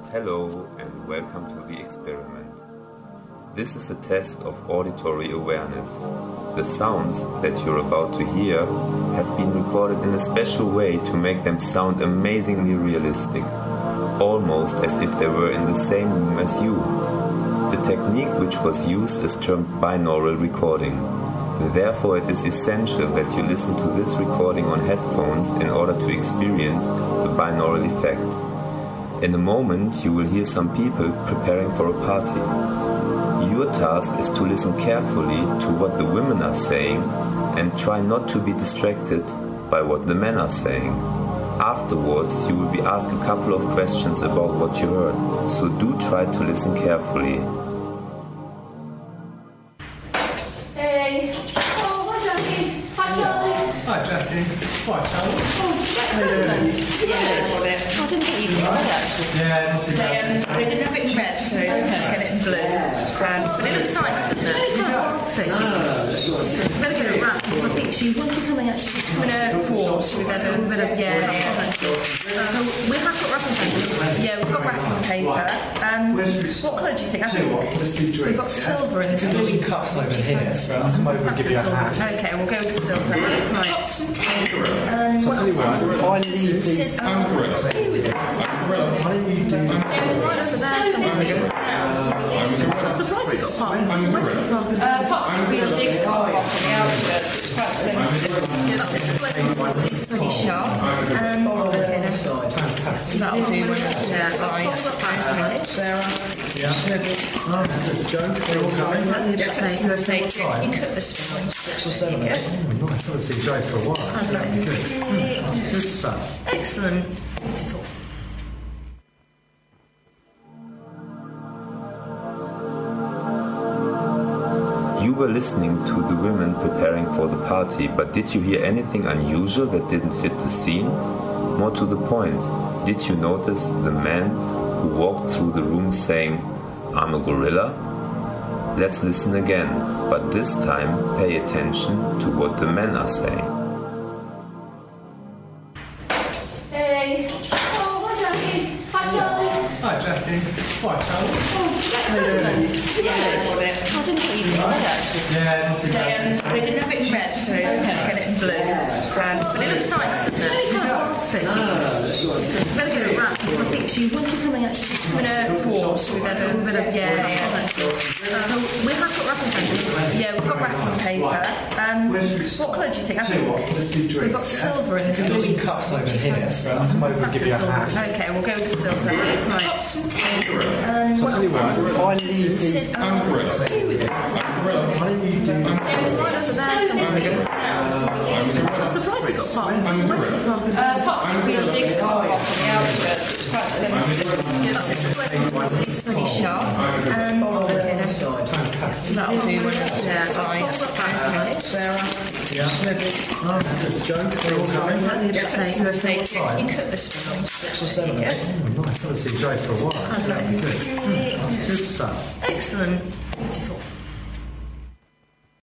Hello and welcome to the experiment. This is a test of auditory awareness. The sounds that you're about to hear have been recorded in a special way to make them sound amazingly realistic, almost as if they were in the same room as you. The technique which was used is termed binaural recording. Therefore, it is essential that you listen to this recording on headphones in order to experience the binaural effect. In a moment, you will hear some people preparing for a party. Your task is to listen carefully to what the women are saying and try not to be distracted by what the men are saying. Afterwards, you will be asked a couple of questions about what you heard, so do try to listen carefully. Hey. Oh, hi Jackie. Hi Charlie. Hi Jackie. Hi Charlie. How you doing? Yeah, got it. I didn't think you could actually. Yeah, not too bad. They didn't have it in red, so let's get it in blue. But it looks nice, doesn't it? It's quite artsy. Better get it wrapped because I think once you come in, actually, it's coming out four, so we better, yeah. We have got wrapping paper. Yeah, we've got wrapping paper. What colour do you think? I think let's do drinks. we've got silver in this. There's some cups over here, so I'll come over and give you a hand. Okay, we'll go with the silver. Right. Some tape. So I'll tell you what, if I leave these... I'm surprised you got parts. We usually get car park on the outskirts, but it's quite expensive. It's pretty sharp. Okay, Fantastic. that'll do when it's size. Sarah? Yeah. It's Joe. They're all coming. Let's take it. You cut this one. 6 or 7. Nice. I haven't seen Joe for a while. Good stuff. Excellent. Beautiful. You were listening to the women preparing for the party, but did you hear anything unusual that didn't fit the scene? More to the point, did you notice the man who walked through the room saying, "I'm a gorilla"? Let's listen again, but this time pay attention to what the men are saying. Hey. Oh, hi Jackie. Hi Charlie. Hi Jackie. Hi Charlie. How you doing? Yeah, got it. I didn't think you could actually. Yeah, not too bad. They didn't have it in red, so let's get it in blue. But it looks nice, doesn't it? It's quite artsy. Better get it wrapped because I think once you come in, actually, it's coming out four, so we better, yeah. We have got wrapping paper. Yeah, we've got wrapping paper. What colour do you think? I think let's do drinks. we've got silver in this. There's some cups over here, so I'll come over and give you a hand. Okay, we'll go with the silver. Right. Some tape. So I'll tell you what, if I leave these... I'm surprised you got parts. We usually get car park on the outskirts, but it's quite expensive. It's pretty sharp. Okay, Fantastic. that'll do when it's size. Sarah? Yeah. It's Joe. They're all coming. Let's take it. You cut this one. 6 or 7. Nice. I haven't seen Joe for a while. Good stuff. Excellent. Beautiful.